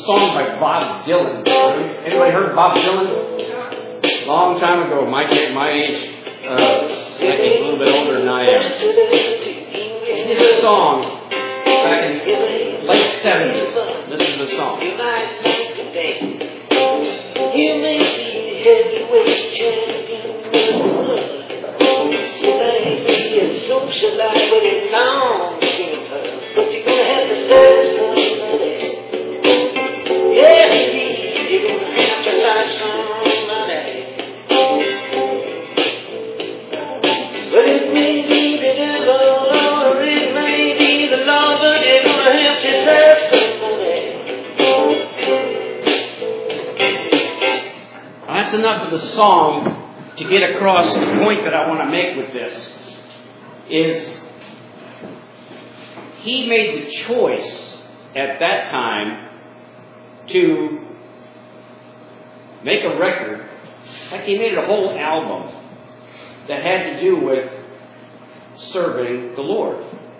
song by Bob Dylan. Anybody heard of Bob Dylan? Long time ago. My age, I think he's a little bit older than I am. He did a song back in the late 70s. This is the song. You may be heavyweight champion. You may be a socialite with a long finger, but you're gonna have to serve somebody. Yeah, indeed, you're gonna have to serve somebody. But it may be the devil or it may be the law, but you're gonna have to serve somebody. That's enough of the song to get across the point that I want to make with this. Is he made the choice at that time to make a record, like he made a whole album that had to do with serving the Lord.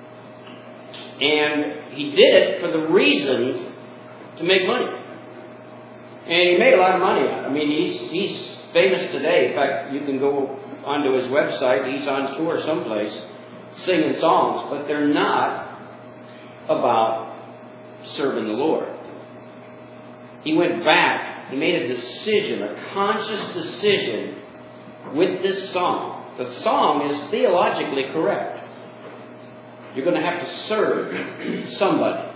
And he did it for the reason to make money. And he made a lot of money. I mean, he's famous today. In fact, you can go onto his website. He's on tour someplace singing songs, but they're not about serving the Lord. He went back. He made a decision, a conscious decision with this song. The song is theologically correct. You're going to have to serve somebody.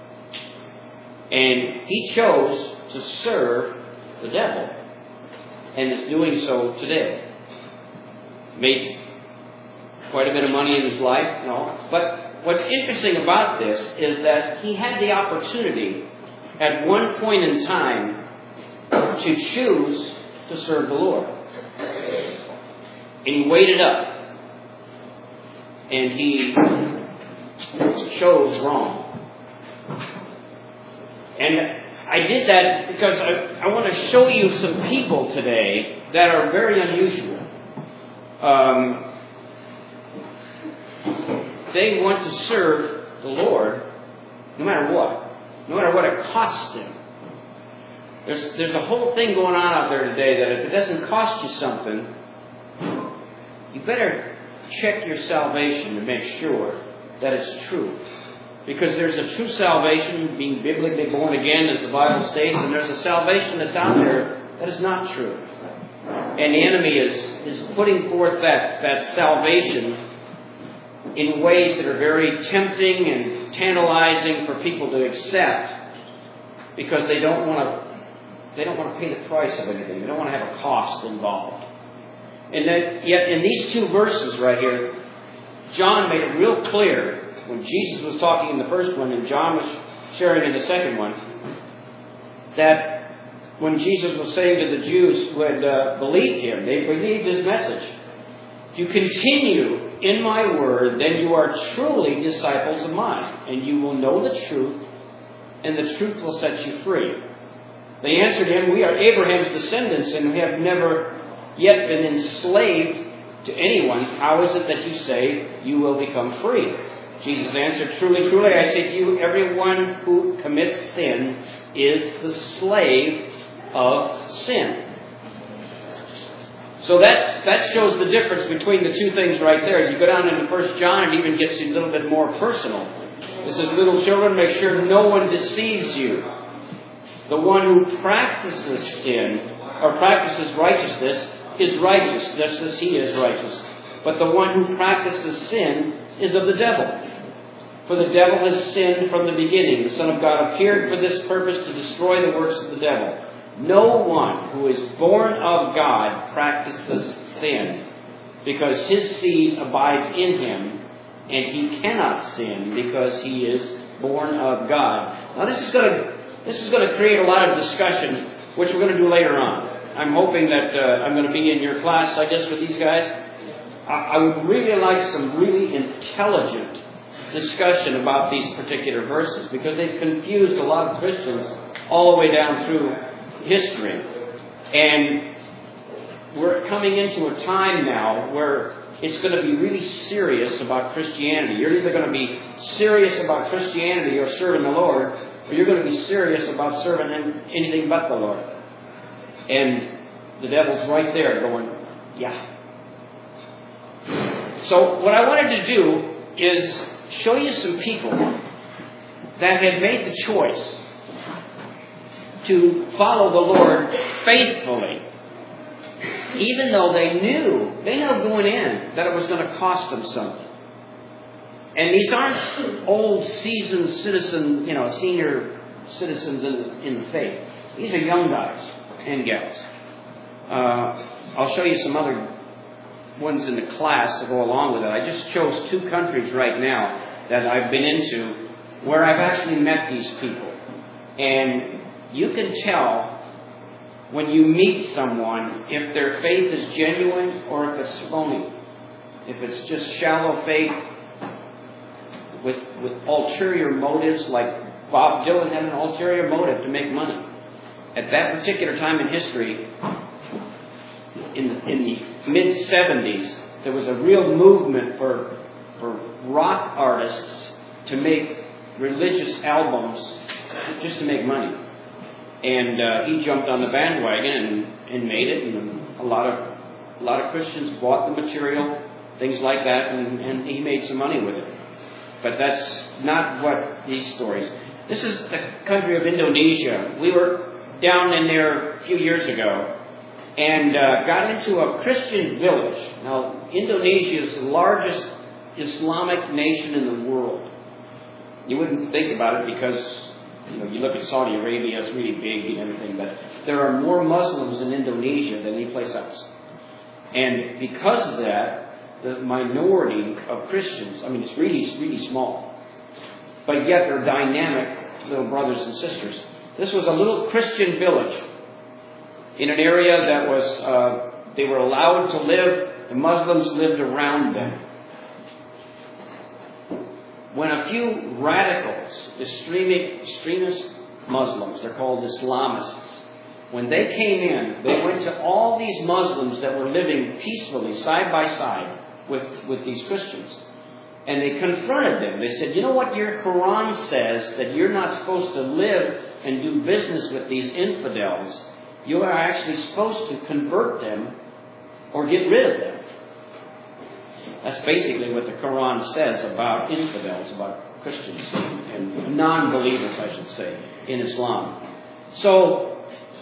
And he chose to serve the devil, and is doing so today. Made quite a bit of money in his life, but what's interesting about this is that he had the opportunity at one point in time to choose to serve the Lord. And he weighed it up, and he chose wrong. And I did that because I want to show you some people today that are very unusual. They want to serve the Lord no matter what it costs them. There's a whole thing going on out there today that if it doesn't cost you something, you better check your salvation to make sure that it's true. Because there's a true salvation, being biblically born again, as the Bible states, and there's a salvation that's out there that is not true. And the enemy is putting forth that salvation in ways that are very tempting and tantalizing for people to accept, because they don't want to pay the price of anything. They don't want to have a cost involved. And that, yet in these two verses right here, John made it real clear. When Jesus was talking in the first one and John was sharing in the second one, that when Jesus was saying to the Jews who had believed him, they believed his message. If you continue in my word, then you are truly disciples of mine, and you will know the truth, and the truth will set you free. They answered him, we are Abraham's descendants, and we have never yet been enslaved to anyone. How is it that you say you will become free? Jesus answered, truly, truly, I say to you, everyone who commits sin is the slave of sin. So that shows the difference between the two things right there. As you go down into 1 John, it even gets a little bit more personal. It says, little children, make sure no one deceives you. The one who practices sin, or practices righteousness, is righteous, just as he is righteous. But the one who practices sin is of the devil. For the devil has sinned from the beginning. The Son of God appeared for this purpose, to destroy the works of the devil. No one who is born of God practices sin, because his seed abides in him, and he cannot sin because he is born of God. Now this is going to create a lot of discussion, which we're going to do later on. I'm hoping that I'm going to be in your class, I guess, with these guys. I would really like some really intelligent discussion about these particular verses, because they've confused a lot of Christians all the way down through history. And we're coming into a time now where it's going to be really serious about Christianity. You're either going to be serious about Christianity or serving the Lord, or you're going to be serious about serving anything but the Lord. And the devil's right there going, yeah. So what I wanted to do is show you some people that had made the choice to follow the Lord faithfully, even though they knew going in that it was going to cost them something. And these aren't old, seasoned citizens, senior citizens in the faith. These are young guys and gals. I'll show you some other ones in the class to go along with it. I just chose 2 countries right now that I've been into where I've actually met these people. And you can tell when you meet someone if their faith is genuine or if it's phony. If it's just shallow faith with ulterior motives, like Bob Dylan had an ulterior motive to make money. At that particular time in history, in the mid-70s, there was a real movement for rock artists to make religious albums just to make money. And he jumped on the bandwagon and made it. And a lot of Christians bought the material, things like that, and he made some money with it. But that's not what these stories. This is the country of Indonesia. We were down in there a few years ago and got into a Christian village. Now, Indonesia is the largest Islamic nation in the world. You wouldn't think about it because, you look at Saudi Arabia, it's really big and everything, but there are more Muslims in Indonesia than any place else. And because of that, the minority of Christians, it's really, really small. But yet they're dynamic little brothers and sisters. This was a little Christian village in an area that was, they were allowed to live, the Muslims lived around them. When a few radicals, extremist Muslims, they're called Islamists, when they came in, they went to all these Muslims that were living peacefully side by side with these Christians. And they confronted them. They said, you know what your Quran says, that you're not supposed to live and do business with these infidels. You are actually supposed to convert them or get rid of them. That's basically what the Quran says about infidels, about Christians and non-believers, I should say, in Islam. So,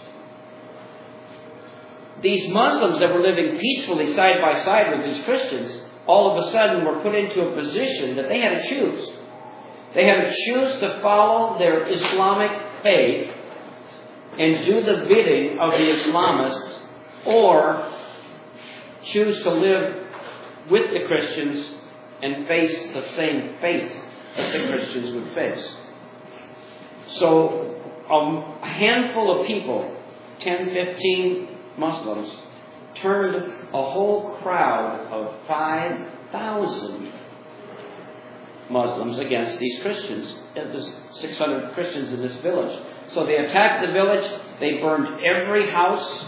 these Muslims that were living peacefully side by side with these Christians, all of a sudden were put into a position that they had to choose. They had to choose to follow their Islamic faith and do the bidding of the Islamists, or choose to live with the Christians and face the same fate that the Christians would face. So a handful of people, 10, 15 Muslims, turned a whole crowd of 5,000 Muslims against these Christians. There's 600 Christians in this village. So they attacked the village. They burned every house,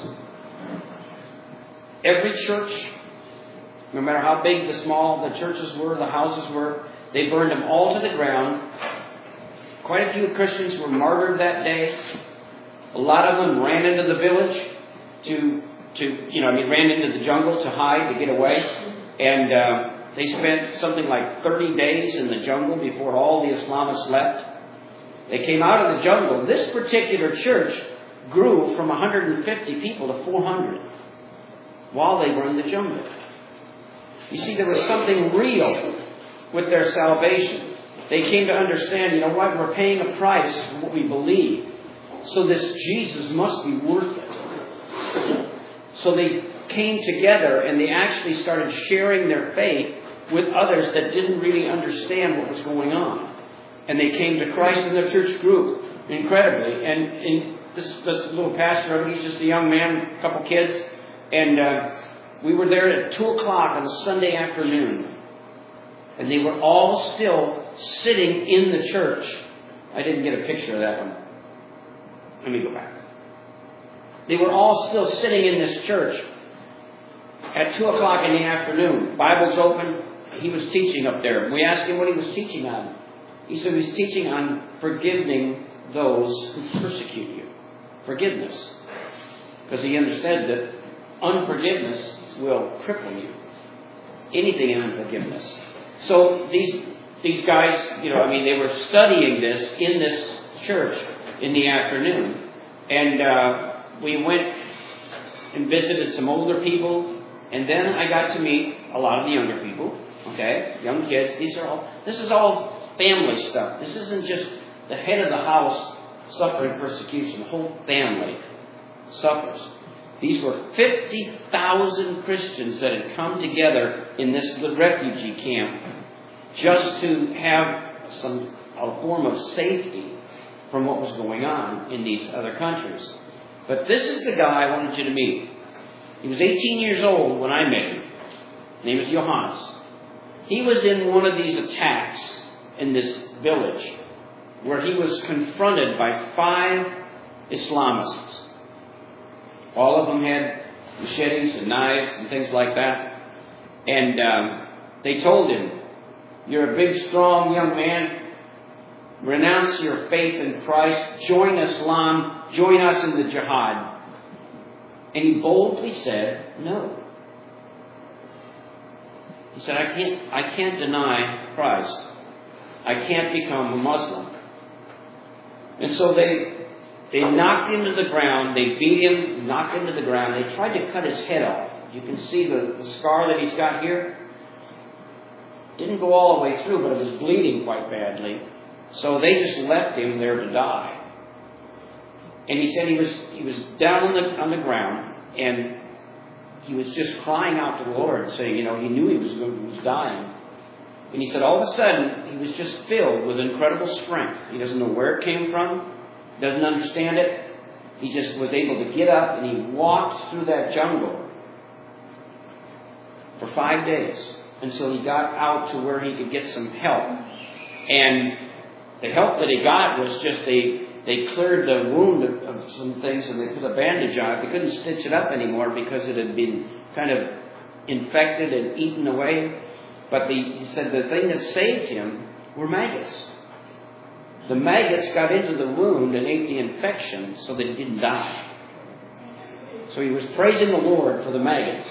every church. No matter how big the small the churches were, the houses were, they burned them all to the ground. Quite a few Christians were martyred that day. A lot of them ran into the village ran into the jungle to hide, to get away. And they spent something like 30 days in the jungle before all the Islamists left. They came out of the jungle. This particular church grew from 150 people to 400 while they were in the jungle. You see, there was something real with their salvation. They came to understand, you know what, we're paying a price for what we believe. So this Jesus must be worth it. So they came together and they actually started sharing their faith with others that didn't really understand what was going on. And they came to Christ, and the church grew incredibly. And this little pastor, he's just a young man, a couple kids. And we were there at 2 o'clock on a Sunday afternoon. And they were all still sitting in the church. I didn't get a picture of that one. Let me go back. They were all still sitting in this church at 2 o'clock in the afternoon. Bibles open, he was teaching up there. We asked him what he was teaching on. He said he was teaching on forgiving those who persecute you. Forgiveness. Because he understood that unforgiveness will cripple you. Anything in unforgiveness. So these guys, they were studying this in this church in the afternoon. And we went and visited some older people. And then I got to meet a lot of the younger people. Okay? Young kids. This is all family stuff. This isn't just the head of the house suffering persecution. The whole family suffers. These were 50,000 Christians that had come together in this refugee camp just to have a form of safety from what was going on in these other countries. But this is the guy I wanted you to meet. He was 18 years old when I met him. His name was Johannes. He was in one of these attacks in this village where he was confronted by 5 Islamists. All of them had machetes and knives and things like that. And they told him, "You're a big, strong young man. Renounce your faith in Christ. Join Islam. Join us in the jihad." And he boldly said, "No." He said, I can't deny Christ. I can't become a Muslim." And so they knocked him to the ground. They beat him, knocked him to the ground. They tried to cut his head off. You can see the scar that he's got here. Didn't go all the way through, but it was bleeding quite badly. So they just left him there to die. And he said he was down on the ground, and he was just crying out to the Lord, saying, he knew he was dying. And he said all of a sudden, he was just filled with incredible strength. He doesn't know where it came from. Doesn't understand it. He just was able to get up, and he walked through that jungle for 5 days until he got out to where he could get some help. And the help that he got was just they cleared the wound of some things, and they put a bandage on it. They couldn't stitch it up anymore because it had been kind of infected and eaten away. But he said the thing that saved him were maggots. The maggots got into the wound and ate the infection so that he didn't die. So he was praising the Lord for the maggots.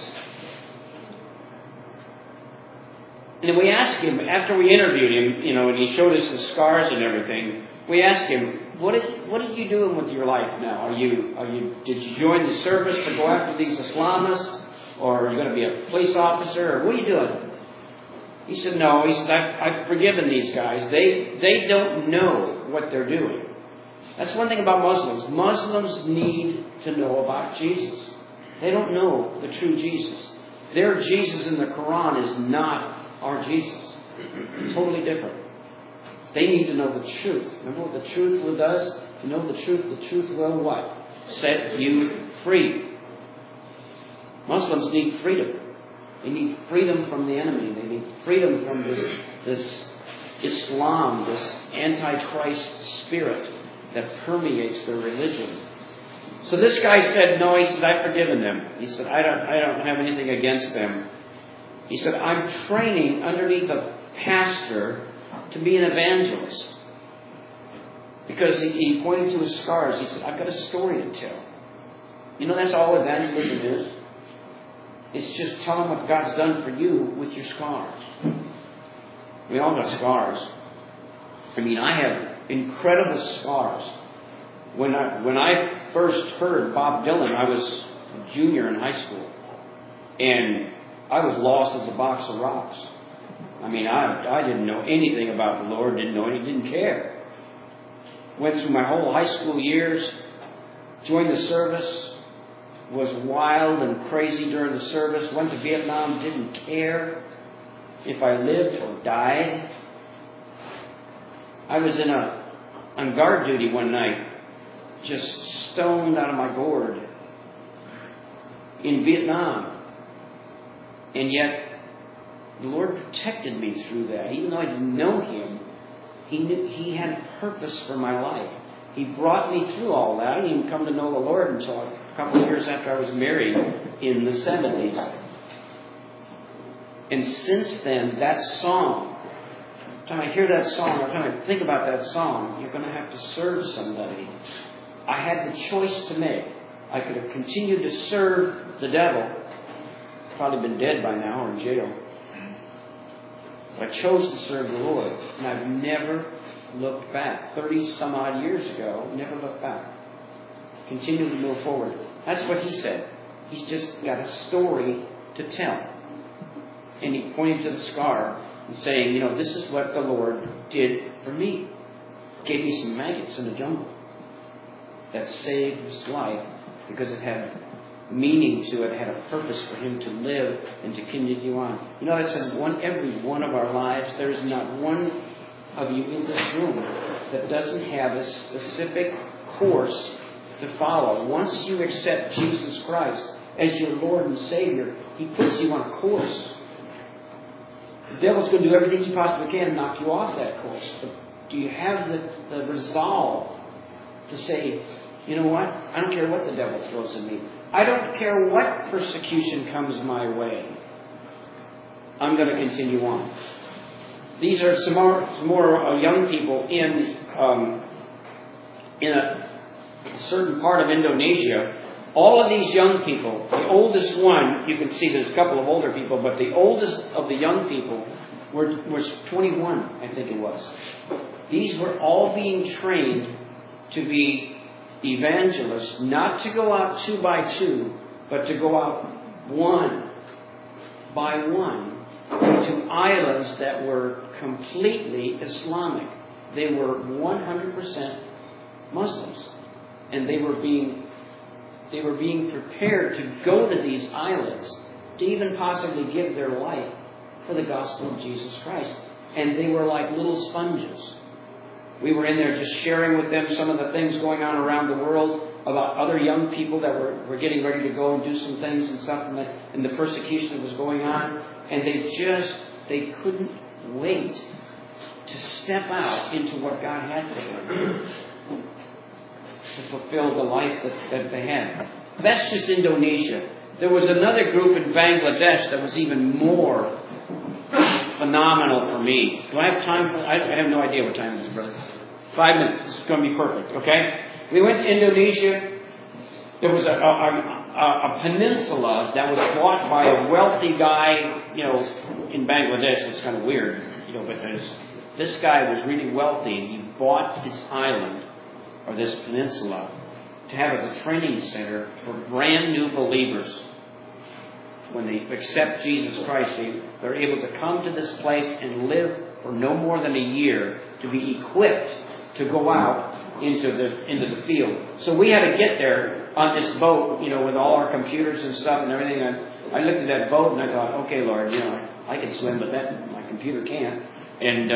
And then we asked him, after we interviewed him, and he showed us the scars and everything, we asked him, what are you doing with your life now? Did you join the service to go after these Islamists? Or are you going to be a police officer? Or what are you doing? He said, no. He said, I've forgiven these guys. They don't know what they're doing. That's one thing about Muslims. Muslims need to know about Jesus. They don't know the true Jesus. Their Jesus in the Quran is not our Jesus. Totally different. They need to know the truth. Remember what the truth does? If you know the truth will what? Set you free. Muslims need freedom. They need freedom from the enemy. They need freedom from this Islam, this Antichrist spirit that permeates their religion. So this guy said, no, he said, I've forgiven them. He said, I don't have anything against them. He said, I'm training underneath a pastor to be an evangelist. Because he pointed to his scars. He said, I've got a story to tell. That's all evangelism is. It's just telling what God's done for you with your scars. We all got scars. I have incredible scars. When I first heard Bob Dylan, I was a junior in high school. And I was lost as a box of rocks. I didn't know anything about the Lord, didn't care. Went through my whole high school years, joined the service, was wild and crazy during the service, went to Vietnam, didn't care if I lived or died. I was on guard duty one night, just stoned out of my gourd in Vietnam. And yet, the Lord protected me through that. Even though I didn't know Him, He had purpose for my life. He brought me through all that. I didn't even come to know the Lord until a couple of years after I was married in the 70s. And since then, that song, every time I hear that song, every time I think about that song, you're going to have to serve somebody. I had the choice to make. I could have continued to serve the devil, probably been dead by now or in jail. But I chose to serve the Lord, and I've never looked back. 30 some odd years ago, never looked back. Continue to move forward. That's what he said. He's just got a story to tell. And he pointed to the scar and saying, you know, this is what the Lord did for me. Gave me some maggots in the jungle that saved his life because it had meaning to it, had a purpose for him to live and to continue on. You know, it says every one of our lives, there is not one of you in this room that doesn't have a specific course to follow. Once you accept Jesus Christ as your Lord and Savior, he puts you on a course. The devil's going to do everything he possibly can to knock you off that course. But do you have the resolve to say, you know what? I don't care what the devil throws at me. I don't care what persecution comes my way. I'm going to continue on. These are some more young people in a certain part of Indonesia. All of these young people, the oldest one, you can see there's a couple of older people, but the oldest of the young people was 21, I think it was. These were all being trained to be evangelists, not to go out 2 by 2, but to go out 1 by 1 to islands that were completely Islamic. They were 100% Muslims, and they were being prepared to go to these islands to even possibly give their life for the gospel of Jesus Christ. And they were like little sponges. We were in there just sharing with them some of the things going on around the world about other young people that were getting ready to go and do some things and stuff, and the persecution that was going on. And they couldn't wait to step out into what God had for them, to fulfill the life that they had. That's just Indonesia. There was another group in Bangladesh that was even more phenomenal for me. Do I have time? I have no idea what time it is, brother. 5 minutes. This is going to be perfect, okay? We went to Indonesia. There was a peninsula that was bought by a wealthy guy, you know, in Bangladesh. It's kind of weird, you know, but this guy was really wealthy, and he bought this island, or this peninsula, to have as a training center for brand new believers. When they accept Jesus Christ, they're able to come to this place and live for no more than a year to be equipped to go out into the field. So we had to get there on this boat, you know, with all our computers and stuff and everything. I looked at that boat and I thought, okay, Lord, you know, I can swim, but my computer can't. And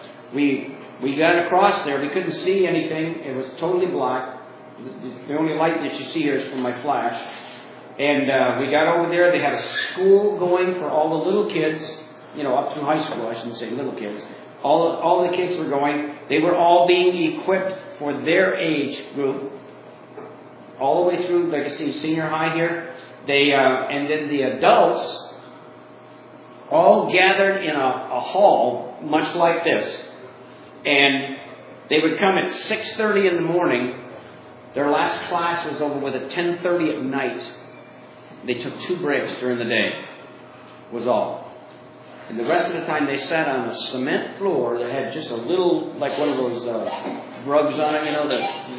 we got across there. We couldn't see anything. It was totally black. The only light that you see here is from my flash. And we got over there. They had a school going for all the little kids, you know, up through high school. I shouldn't say little kids. All the kids were going. They were all being equipped for their age group, all the way through. Like I see, senior high here. And then the adults all gathered in a hall, much like this, and they would come at 6:30 in the morning. Their last class was over with at 10:30 at night. They took 2 breaks during the day, was all. And the rest of the time they sat on a cement floor that had just a little, like one of those rugs on it, you know,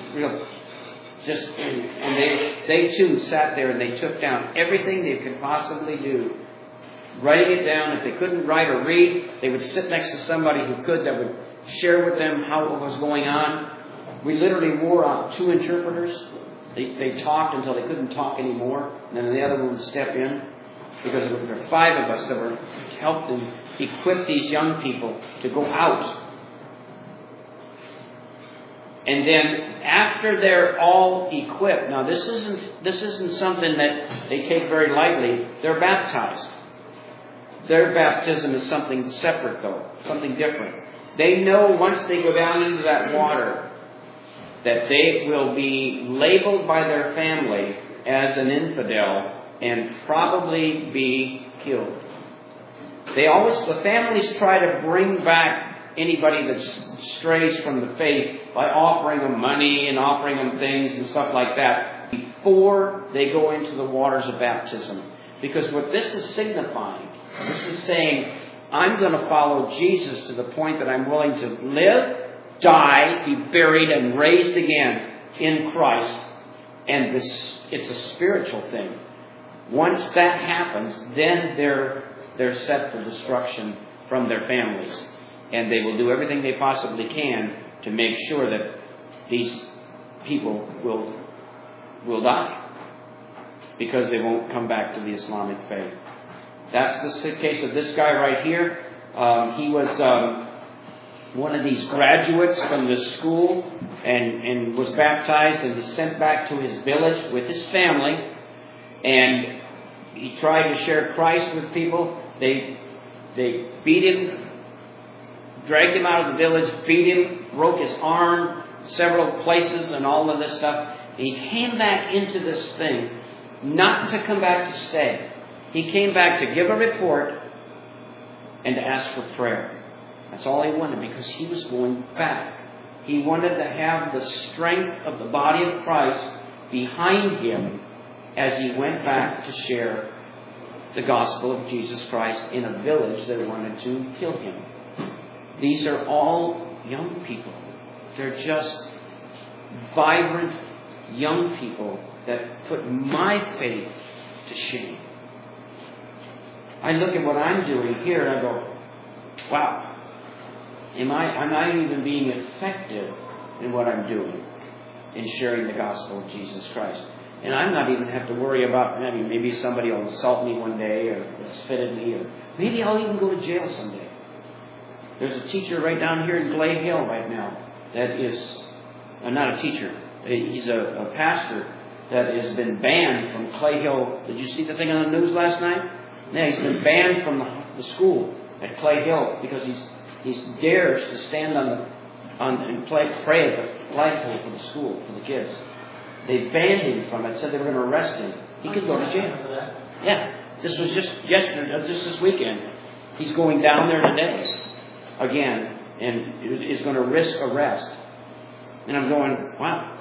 and they too sat there and they took down everything they could possibly do, writing it down. If they couldn't write or read, they would sit next to somebody who could, that would share with them how it was going on. We literally wore out 2 interpreters. They talked until they couldn't talk anymore, and then the other one would step in, because there were 5 of us that were helping equip these young people to go out. And then after they're all equipped, now this isn't something that they take very lightly. They're baptized. Their baptism is something separate, though, something different. They know once they go down into that water that they will be labeled by their family as an infidel and probably be killed. The families try to bring back anybody that strays from the faith by offering them money and offering them things and stuff like that before they go into the waters of baptism. Because what this is signifying, this is saying, I'm going to follow Jesus to the point that I'm willing to live, die, be buried, and raised again in Christ. And it's a spiritual thing. Once that happens, then they're set for destruction from their families. And they will do everything they possibly can to make sure that these people will die. Because they won't come back to the Islamic faith. That's the case of this guy right here. He was one of these graduates from this school and was baptized and was sent back to his village with his family. And he tried to share Christ with people. They beat him, dragged him out of the village, beat him, broke his arm several places and all of this stuff. And he came back into this thing, not to come back to stay. He came back to give a report and to ask for prayer. That's all he wanted, because he was going back. He wanted to have the strength of the body of Christ behind him as he went back to share the gospel of Jesus Christ in a village that wanted to kill him. These are all young people. They're just vibrant young people that put my faith to shame. I look at what I'm doing here and I go, wow, am I even being effective in what I'm doing in sharing the gospel of Jesus Christ? And I'm not even have to worry about, maybe somebody will insult me one day or spit at me, or maybe I'll even go to jail someday. There's a teacher right down here in Clay Hill right now that is, not a teacher, he's a pastor that has been banned from Clay Hill. Did you see the thing on the news last night? Yeah, he's been banned from the school at Clay Hill because he dares to stand and pray at the flagpole for the school, for the kids. They banned him from it, said they were going to arrest him. He could go to jail. Yeah, this was just yesterday, just this weekend. He's going down there today again and is going to risk arrest. And I'm going, wow,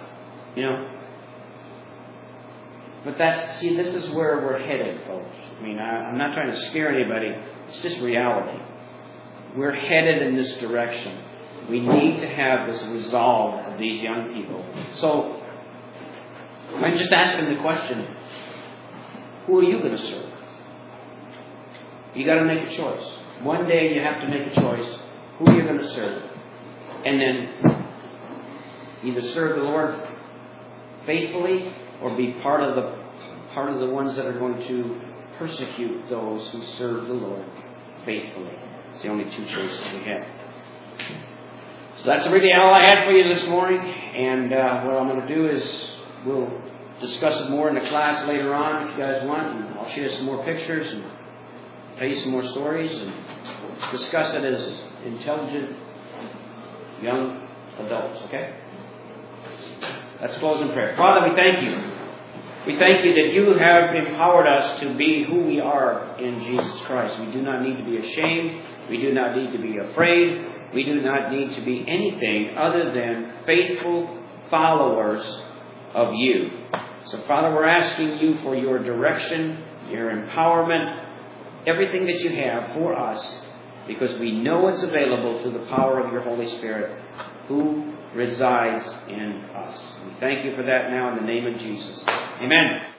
But this is where we're headed, folks. I'm not trying to scare anybody. It's just reality. We're headed in this direction. We need to have this resolve of these young people. So, I'm just asking the question, who are you going to serve? You got to make a choice. One day you have to make a choice. Who are you going to serve? And then either serve the Lord faithfully or be part of the ones that are going to persecute those who serve the Lord faithfully. It's the only two choices we have. So that's really all I had for you this morning. And what I'm going to do is we'll discuss it more in the class later on if you guys want. And I'll share some more pictures and tell you some more stories and discuss it as intelligent young adults. Okay? Let's close in prayer. Father, we thank you. We thank you that you have empowered us to be who we are in Jesus Christ. We do not need to be ashamed. We do not need to be afraid. We do not need to be anything other than faithful followers of you. So, Father, we're asking you for your direction, your empowerment, everything that you have for us, because we know it's available through the power of your Holy Spirit, who resides in us. We thank you for that now in the name of Jesus. Amen.